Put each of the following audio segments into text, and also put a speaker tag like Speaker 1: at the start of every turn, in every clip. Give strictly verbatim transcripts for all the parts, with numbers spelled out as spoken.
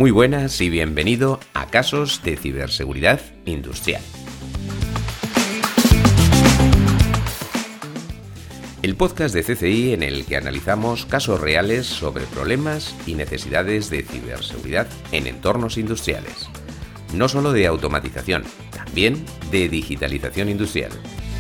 Speaker 1: Muy buenas y bienvenido a Casos de Ciberseguridad Industrial. El podcast de C C I en el que analizamos casos reales sobre problemas y necesidades de ciberseguridad en entornos industriales. No solo de automatización, también de digitalización industrial.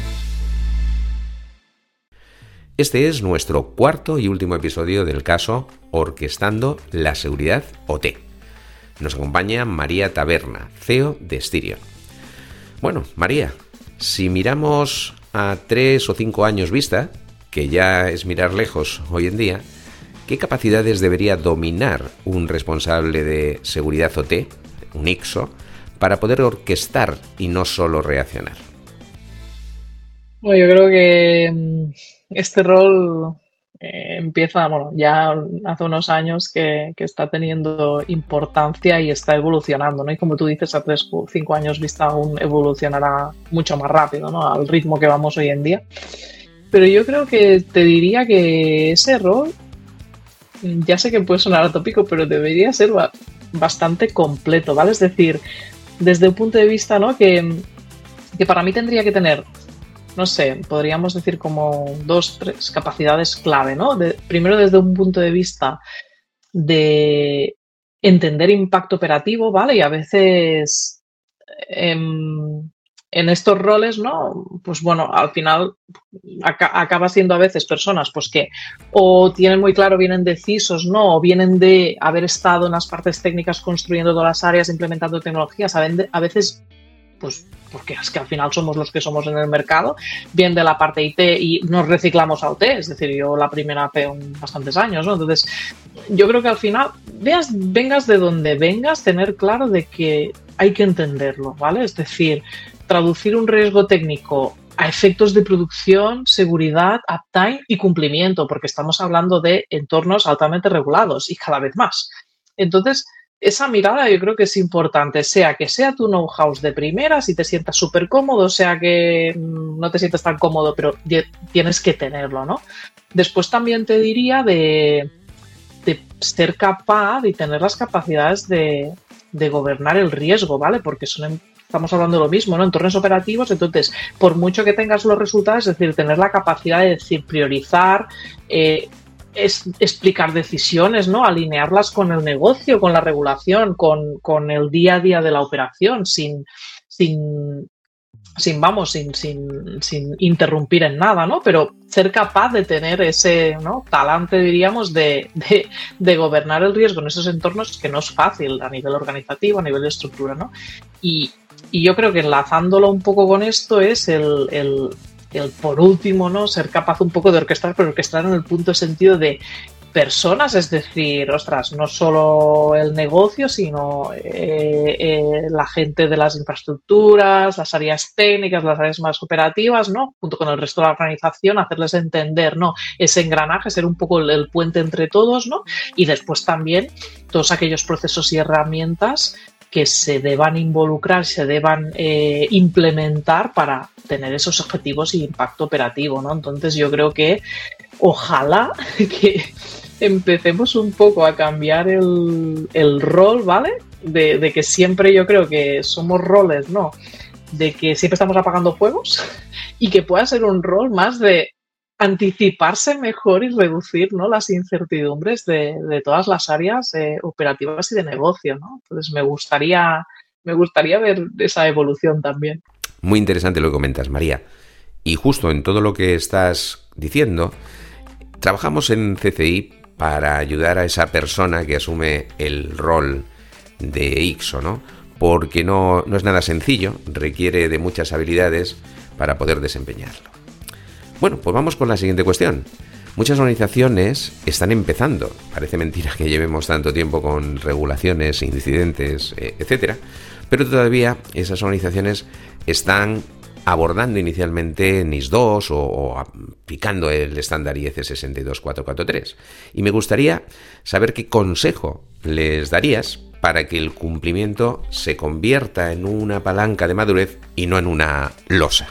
Speaker 1: Este es nuestro cuarto y último episodio del caso Orquestando la Seguridad O T. Nos acompaña María Taberna, C E O de Stirion. Bueno, María, si miramos a tres o cinco años vista, que ya es mirar lejos hoy en día, ¿qué capacidades debería dominar un responsable de seguridad O T, un I C S O, para poder orquestar y no solo reaccionar?
Speaker 2: Bueno, yo creo que este rol eh, empieza, bueno, ya hace unos años que, que está teniendo importancia y está evolucionando, ¿no? Y como tú dices, a tres o cinco años vista aún evolucionará mucho más rápido, ¿no? Al ritmo que vamos hoy en día. Pero yo creo que te diría que ese rol, ya sé que puede sonar atópico, pero debería ser ba- bastante completo, ¿vale? Es decir, desde un punto de vista, ¿no? Que, que para mí tendría que tener, no sé, podríamos decir como dos, tres capacidades clave, ¿no? De, primero desde un punto de vista de entender impacto operativo, ¿vale? Y a veces em, en estos roles, ¿no? Pues bueno, al final aca- acaba siendo a veces personas pues que o tienen muy claro, vienen de C I S Os, ¿no? O vienen de haber estado en las partes técnicas construyendo todas las áreas, implementando tecnologías, a ven- a veces pues porque es que al final somos los que somos en el mercado, bien de la parte I T y nos reciclamos a O T, es decir, yo la primera hace un- bastantes años, ¿no? Entonces, yo creo que al final, veas, vengas de donde vengas, tener claro de que hay que entenderlo, ¿vale? Es decir, traducir un riesgo técnico a efectos de producción, seguridad, uptime y cumplimiento, porque estamos hablando de entornos altamente regulados y cada vez más. Entonces, esa mirada yo creo que es importante, sea que sea tu know-how de primeras y te sientas súper cómodo, sea que mm, no te sientas tan cómodo, pero die- tienes que tenerlo, ¿no? Después también te diría de, de ser capaz y tener las capacidades de, de gobernar el riesgo, ¿vale? Porque son, en- estamos hablando de lo mismo, ¿no? Entornos operativos, entonces, por mucho que tengas los resultados, es decir, tener la capacidad de decir, priorizar, eh, es explicar decisiones, ¿no? Alinearlas con el negocio, con la regulación, con, con el día a día de la operación, sin, sin, sin vamos, sin, sin, sin interrumpir en nada, ¿no? Pero ser capaz de tener ese, ¿no? Talante, diríamos, de, de, de gobernar el riesgo en esos entornos que no es fácil a nivel organizativo, a nivel de estructura, ¿no? Y, y yo creo que enlazándolo un poco con esto es el, el el por último, ¿no? Ser capaz un poco de orquestar, pero orquestar en el punto de sentido de personas, es decir, ostras, no solo el negocio, sino eh, eh, la gente de las infraestructuras, las áreas técnicas, las áreas más operativas, ¿no? Junto con el resto de la organización, hacerles entender, ¿no? Ese engranaje, ser un poco el, el puente entre todos, ¿no? Y después también todos aquellos procesos y herramientas que se deban involucrar, se deban eh, implementar para tener esos objetivos y impacto operativo, ¿no? Entonces yo creo que ojalá que empecemos un poco a cambiar el, el rol, ¿vale? De, de que siempre yo creo que somos roles, ¿no? De que siempre estamos apagando fuegos y que pueda ser un rol más de anticiparse mejor y reducir, ¿no? Las incertidumbres de, de todas las áreas eh, operativas y de negocio, ¿no? Entonces me gustaría, me gustaría ver esa evolución también.
Speaker 1: Muy interesante lo que comentas, María. Y justo en todo lo que estás diciendo, trabajamos en C C I para ayudar a esa persona que asume el rol de I C S O, ¿no? Porque no, no es nada sencillo, requiere de muchas habilidades para poder desempeñarlo. Bueno, pues vamos con la siguiente cuestión. Muchas organizaciones están empezando, parece mentira que llevemos tanto tiempo con regulaciones, incidentes, etcétera, pero todavía esas organizaciones están abordando inicialmente N I S dos o, o aplicando el estándar I E C seis dos cuatro cuatro tres. Y me gustaría saber qué consejo les darías para que el cumplimiento se convierta en una palanca de madurez y no en una losa.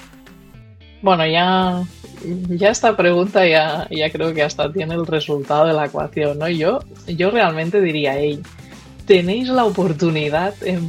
Speaker 2: Bueno, ya, ya esta pregunta ya, ya creo que hasta tiene el resultado de la ecuación, ¿no? Yo, yo realmente diría, hey, tenéis la oportunidad en,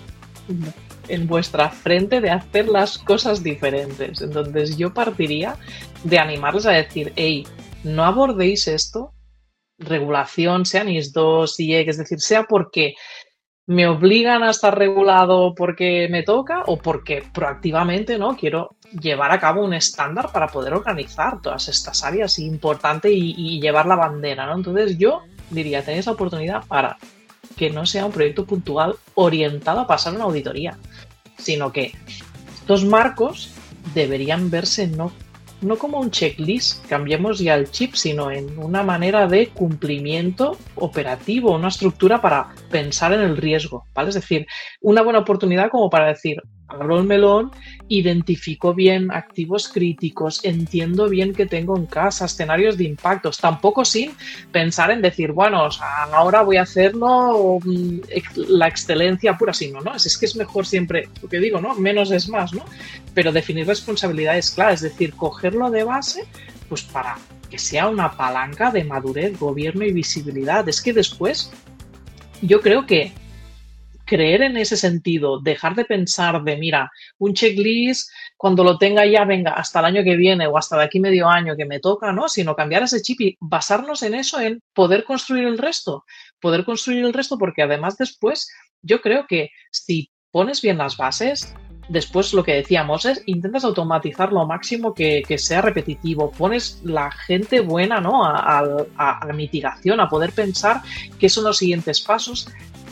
Speaker 2: en vuestra frente de hacer las cosas diferentes. Entonces yo partiría de animarles a decir, hey, no abordéis esto, regulación, sea NIS dos, I E C, es decir, sea porque me obligan a estar regulado porque me toca o porque proactivamente, ¿no?, quiero llevar a cabo un estándar para poder organizar todas estas áreas importantes y, y llevar la bandera, ¿no? Entonces yo diría, tenéis la oportunidad para que no sea un proyecto puntual orientado a pasar una auditoría, sino que estos marcos deberían verse no, no como un checklist, cambiemos ya el chip, sino en una manera de cumplimiento operativo, una estructura para pensar en el riesgo, ¿vale? Es decir, una buena oportunidad como para decir, abro el melón, identifico bien activos críticos, entiendo bien qué tengo en casa, escenarios de impactos, tampoco sin pensar en decir, bueno, o sea, ahora voy a hacerlo la excelencia pura, sino, ¿no? Es, es que es mejor siempre, lo que digo, ¿no? Menos es más, ¿no? Pero definir responsabilidades claras, es decir, cogerlo de base, pues para que sea una palanca de madurez, gobierno y visibilidad. Es que después, yo creo que creer en ese sentido, dejar de pensar de, mira, un checklist, cuando lo tenga ya, venga, hasta el año que viene o hasta de aquí medio año que me toca, ¿no? Sino cambiar ese chip y basarnos en eso, en poder construir el resto, poder construir el resto, porque además después yo creo que si pones bien las bases, después lo que decíamos es, intentas automatizar lo máximo que, que sea repetitivo, pones la gente buena, ¿no?, a, a, a la mitigación, a poder pensar qué son los siguientes pasos.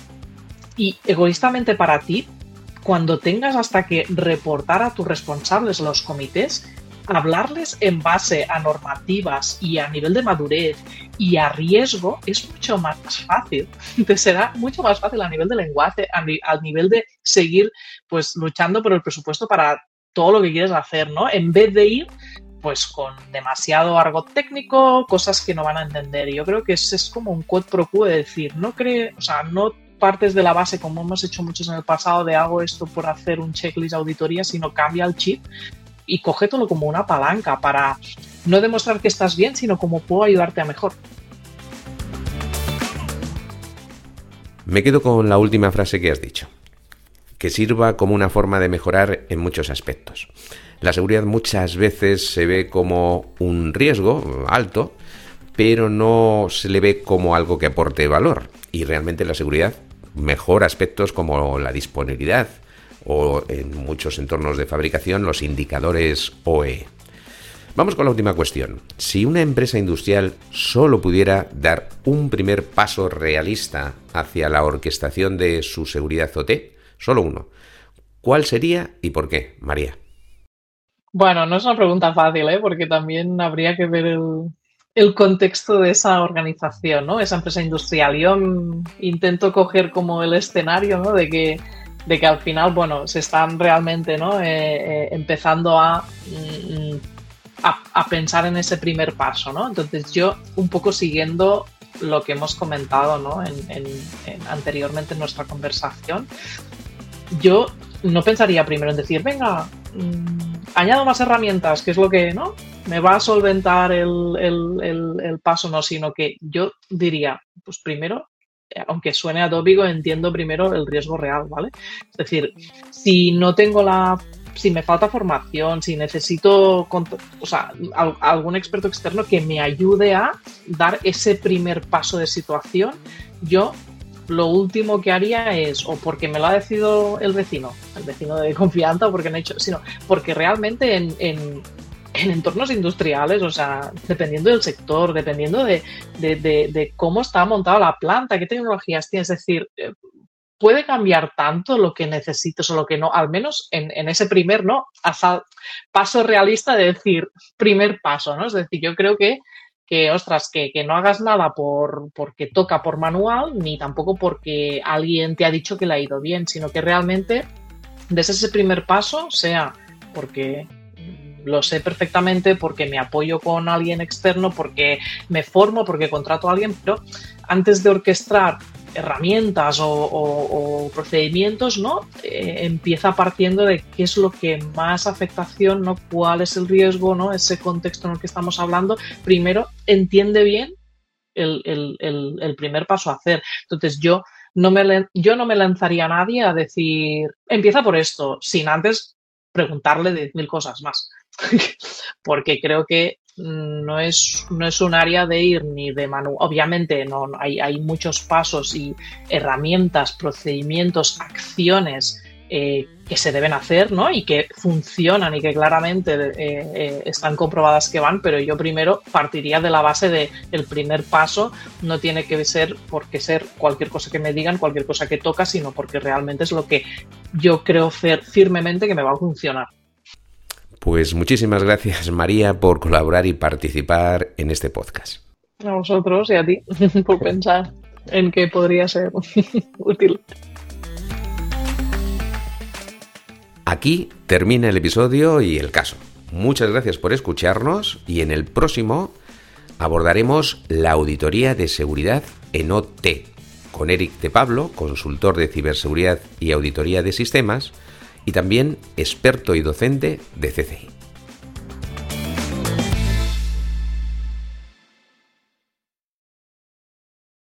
Speaker 2: Y egoístamente para ti, cuando tengas hasta que reportar a tus responsables, los comités, hablarles en base a normativas y a nivel de madurez y a riesgo es mucho más fácil. Te será mucho más fácil a nivel de lenguaje, a, ni, a nivel de seguir pues luchando por el presupuesto para todo lo que quieres hacer, ¿no? En vez de ir pues con demasiado argot técnico, cosas que no van a entender. Y yo creo que es, es como un quid pro quo de decir, no cree, o sea, no partes de la base, como hemos hecho muchos en el pasado, de hago esto por hacer un checklist auditoría, sino cambia el chip y cógetelo como una palanca para no demostrar que estás bien, sino como puedo ayudarte a mejor.
Speaker 1: Me quedo con la última frase que has dicho, que sirva como una forma de mejorar en muchos aspectos. La seguridad muchas veces se ve como un riesgo alto, pero no se le ve como algo que aporte valor. Y realmente la seguridad mejora aspectos como la disponibilidad o, en muchos entornos de fabricación, los indicadores O E. Vamos con la última cuestión. Si una empresa industrial solo pudiera dar un primer paso realista hacia la orquestación de su seguridad O T, solo uno, ¿cuál sería y por qué, María?
Speaker 2: Bueno, no es una pregunta fácil, ¿eh? Porque también habría que ver el, el contexto de esa organización, ¿no? Esa empresa industrial. Yo mm, intento coger como el escenario, ¿no?, de que, de que al final, bueno, se están realmente, ¿no?, eh, eh, empezando a, mm, a, a pensar en ese primer paso, ¿no? Entonces yo, un poco siguiendo lo que hemos comentado, ¿no?, en, en, en anteriormente en nuestra conversación, yo no pensaría primero en decir, venga, mmm, añado más herramientas, que es lo que, ¿no?, me va a solventar el, el, el, el paso, no, sino que yo diría, pues primero, aunque suene atópico, entiendo primero el riesgo real, ¿vale? Es decir, si no tengo la, si me falta formación, si necesito, o sea, algún experto externo que me ayude a dar ese primer paso de situación, yo lo último que haría es, o porque me lo ha decidido el vecino, el vecino de confianza, o porque no he hecho, sino porque realmente en, en, en entornos industriales, o sea, dependiendo del sector, dependiendo de, de, de, de cómo está montada la planta, qué tecnologías tiene, es decir, puede cambiar tanto lo que necesites o lo que no, al menos en, en ese primer, ¿no?, hasta paso realista de decir, primer paso, ¿no? Es decir, yo creo que que, ostras, que, que no hagas nada por porque toca por manual, ni tampoco porque alguien te ha dicho que le ha ido bien, sino que realmente des ese primer paso, sea porque lo sé perfectamente, porque me apoyo con alguien externo, porque me formo, porque contrato a alguien, pero antes de orquestar herramientas o, o, o procedimientos, ¿no?, eh, empieza partiendo de qué es lo que más afectación, ¿no?, cuál es el riesgo, ¿no?, ese contexto en el que estamos hablando. Primero entiende bien el, el, el, el primer paso a hacer. Entonces yo no me, yo no me lanzaría a nadie a decir, empieza por esto, sin antes preguntarle de mil cosas más. Porque creo que no es, no es un área de ir ni de manual. Obviamente no, hay, hay muchos pasos y herramientas, procedimientos, acciones eh, que se deben hacer, ¿no? Y que funcionan y que claramente eh, eh, están comprobadas que van, pero yo primero partiría de la base de el primer paso no tiene que ser porque ser cualquier cosa que me digan, cualquier cosa que toca, sino porque realmente es lo que yo creo firmemente que me va a funcionar.
Speaker 1: Pues muchísimas gracias, María, por colaborar y participar en este podcast.
Speaker 2: A vosotros y a ti por pensar en qué podría ser útil.
Speaker 1: Aquí termina el episodio y el caso. Muchas gracias por escucharnos y en el próximo abordaremos la auditoría de seguridad en O T con Eric de Pablo, consultor de ciberseguridad y auditoría de sistemas, y también experto y docente de C C I.